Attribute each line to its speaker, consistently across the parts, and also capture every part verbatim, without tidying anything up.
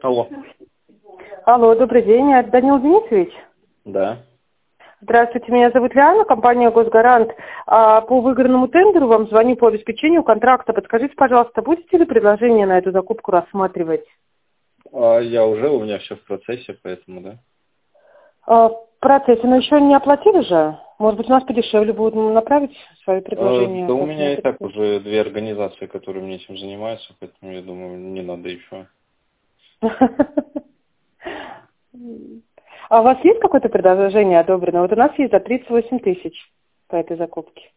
Speaker 1: Алло.
Speaker 2: Алло, добрый день, это Данил Денисович.
Speaker 1: Да.
Speaker 2: Здравствуйте, меня зовут Лиана, компания «Госгарант». А, по выигранному тендеру вам звоню по обеспечению контракта. Подскажите, пожалуйста, будете ли предложение на эту закупку рассматривать?
Speaker 1: А я уже, у меня все в процессе, поэтому да.
Speaker 2: А, в процессе, но еще не оплатили же? Может быть, у нас подешевле будет направить свое
Speaker 1: А,
Speaker 2: предложение?
Speaker 1: да у меня и так уже две организации, которые мне этим занимаются, поэтому я думаю, не надо еще.
Speaker 2: А у вас есть какое-то предложение одобрено? Вот у нас есть за тридцать восемь тысяч по этой закупке.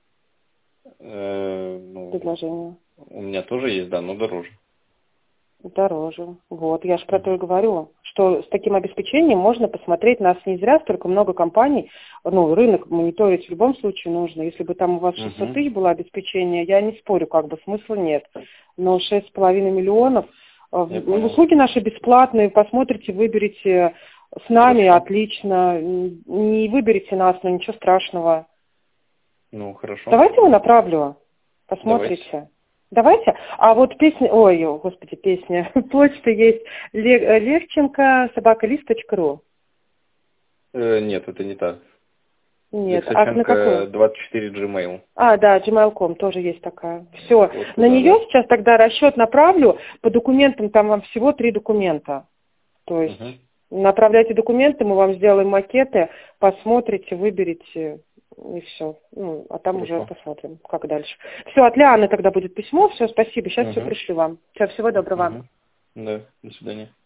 Speaker 1: Э, ну,
Speaker 2: Предложение.
Speaker 1: у меня тоже есть, да, но дороже.
Speaker 2: Дороже. Вот, я же про то и говорю, что с таким обеспечением можно посмотреть, нас не зря столько много компаний, ну, рынок мониторить в любом случае нужно. Если бы там у вас шестьсот тысяч было обеспечение, я не спорю, как бы смысла нет. Но шесть с половиной миллионов,
Speaker 1: Я
Speaker 2: э,
Speaker 1: понял.
Speaker 2: услуги наши бесплатные, посмотрите, выберите с нами,
Speaker 1: Хорошо.
Speaker 2: отлично. Не выберите нас, но ничего страшного.
Speaker 1: Ну, хорошо.
Speaker 2: Давайте его направлю, посмотрите.
Speaker 1: Давайте.
Speaker 2: Давайте. А вот песня, ой, о, господи, песня, почта есть, Ле- Левченко, собакалист точка ру.
Speaker 1: Э, нет, это не так.
Speaker 2: Нет, а на
Speaker 1: Лексаченко
Speaker 2: какую?
Speaker 1: двадцать четыре Gmail.
Speaker 2: А, да, джимейл точка ком тоже есть такая. Все,
Speaker 1: Вот
Speaker 2: на
Speaker 1: туда,
Speaker 2: нее
Speaker 1: да.
Speaker 2: сейчас тогда расчет направлю, по документам там вам всего три документа. То есть
Speaker 1: Угу.
Speaker 2: направляйте документы, мы вам сделаем макеты, посмотрите, выберите и все. Ну, а там уже
Speaker 1: Хорошо.
Speaker 2: посмотрим, как дальше. Все, от Лианы тогда будет письмо. Все, спасибо. Сейчас все
Speaker 1: Угу.
Speaker 2: пришлю вам. Все, всего доброго вам.
Speaker 1: Угу. Да, до свидания.